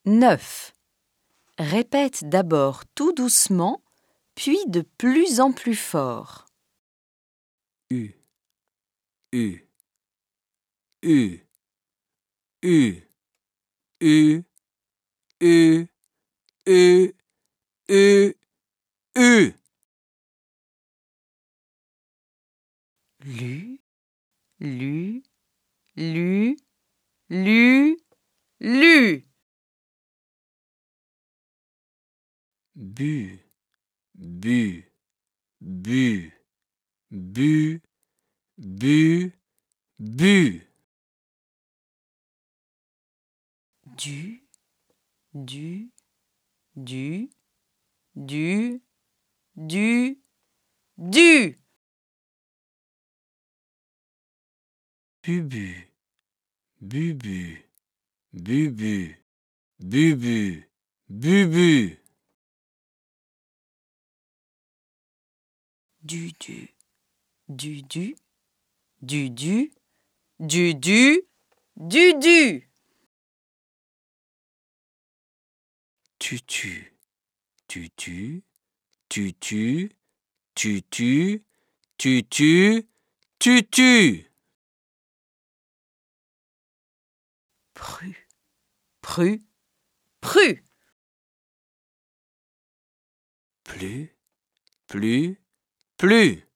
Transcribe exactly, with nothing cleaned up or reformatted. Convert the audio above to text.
neuf. Répète d'abord tout doucement, puis de plus en plus fort. U, U, U, U, U, U, U, U, U. Lu, lu, lu, lu, lu. Bu, bu, bu, bu, bu, bu. Du, du, du, du, du, du. Bubu, bubu, bubu, bubu, bubu. Du, du, du, du, du, du, du, du, du, du. Tutu, tutu, tutu, tutu, tutu, tutu. Pru, pru, pru. Plus, plus, plus.